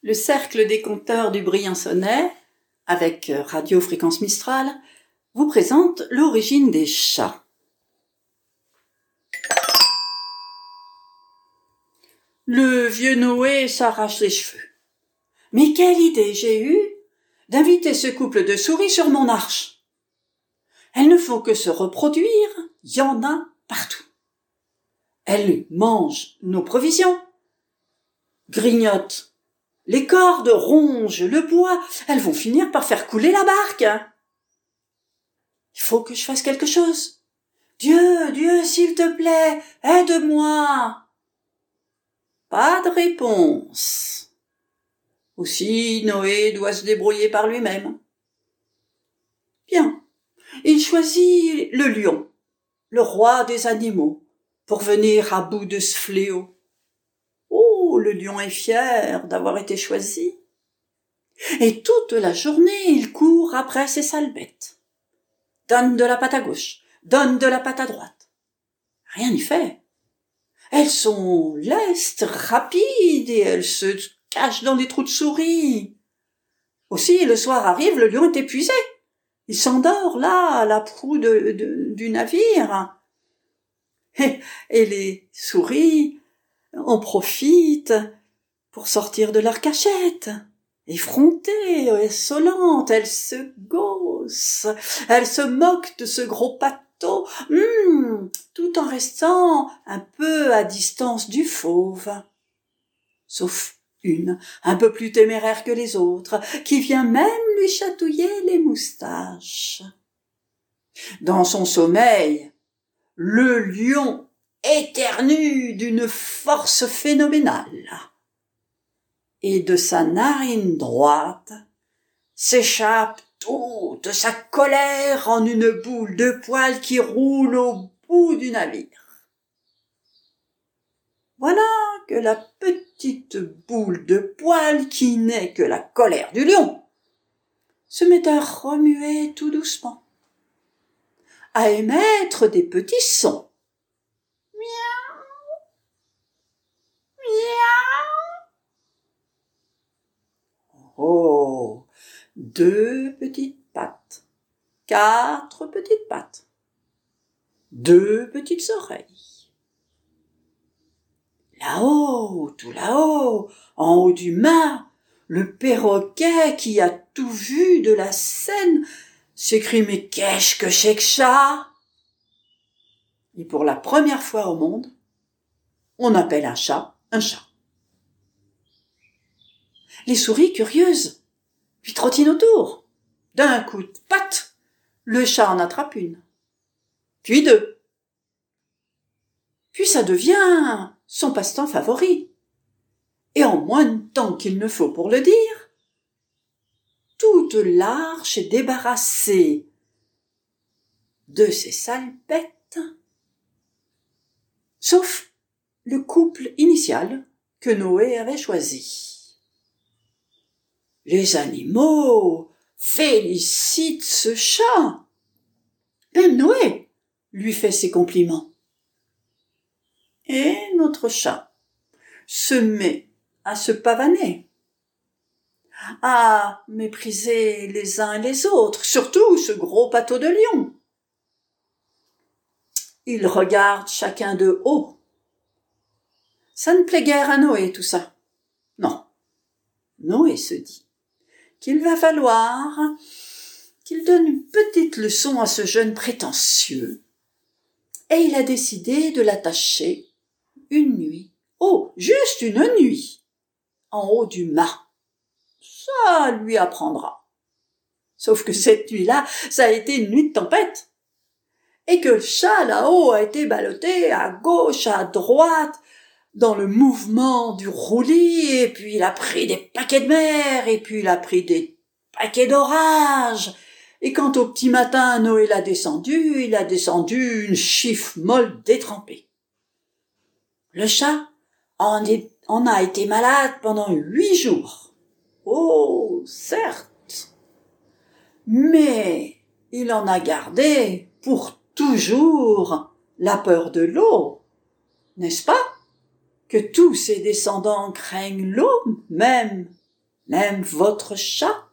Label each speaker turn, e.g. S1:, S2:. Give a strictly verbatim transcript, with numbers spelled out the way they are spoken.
S1: Le Cercle des Conteurs du Briançonnais, avec Radio Fréquence Mistral, vous présente l'origine des chats. Le vieux Noé s'arrache les cheveux. Mais quelle idée j'ai eue d'inviter ce couple de souris sur mon arche. Elles ne font que se reproduire, il y en a partout. Elles mangent nos provisions, grignotent les cordes, rongent le bois, elles vont finir par faire couler la barque. Il faut que je fasse quelque chose. Dieu, Dieu, s'il te plaît, aide-moi. Pas de réponse. Aussi, Noé doit se débrouiller par lui-même. Bien, il choisit le lion, le roi des animaux, pour venir à bout de ce fléau. Oh, le lion est fier d'avoir été choisi. Et toute la journée, il court après ses sales bêtes. Donne de la patte à gauche, donne de la patte à droite. Rien n'y fait. Elles sont lestes, rapides, et elles se cachent dans des trous de souris. Aussi, le soir arrive, le lion est épuisé. Il s'endort là, à la proue de, de, du navire. Et, et les souris en profitent pour sortir de leur cachette. Effrontées, insolentes, elles se gaussent, elles se moquent de ce gros pâteau, hum, tout en restant un peu à distance du fauve. Sauf une, un peu plus téméraire que les autres, qui vient même lui chatouiller les moustaches. Dans son sommeil, le lion éternue d'une force phénoménale. Et de sa narine droite s'échappe toute sa colère en une boule de poils qui roule au bout du navire. Voilà que la petite boule de poils qui n'est que la colère du lion se met à remuer tout doucement, à émettre des petits sons. Miaou, miaou. Oh, deux petites pattes, quatre petites pattes, deux petites oreilles. Là-haut, tout là-haut, en haut du mât, le perroquet qui a tout vu de la scène s'écrie « Mais qu'est-ce que c'est que ça ?» Et pour la première fois au monde, on appelle un chat un chat. Les souris, curieuses, lui trottinent autour. D'un coup de patte, le chat en attrape une, puis deux. Puis ça devient son passe-temps favori. Et en moins de temps qu'il ne faut pour le dire, toute l'arche est débarrassée de ces sales bêtes, sauf le couple initial que Noé avait choisi. Les animaux félicitent ce chat. Même Noé lui fait ses compliments. Et notre chat se met à se pavaner, à mépriser les uns et les autres, surtout ce gros pâteau de lion. Ils regardent chacun de haut. Ça ne plaît guère à Noé, tout ça. Non. Noé se dit qu'il va falloir qu'il donne une petite leçon à ce jeune prétentieux. Et il a décidé de l'attacher une nuit. Oh, juste une nuit, en haut du mât. Ça lui apprendra. Sauf que cette nuit-là, ça a été une nuit de tempête. Et que le chat là-haut a été ballotté à gauche, à droite, dans le mouvement du roulis, et puis il a pris des paquets de mer, et puis il a pris des paquets d'orage. Et quand au petit matin Noé l'a descendu, il a descendu une chiffre molle détrempée. Le chat en, est, en a été malade pendant huit jours. Oh, certes. Mais il en a gardé pour toujours la peur de l'eau, n'est-ce pas? Que tous ses descendants craignent l'eau même Même votre chat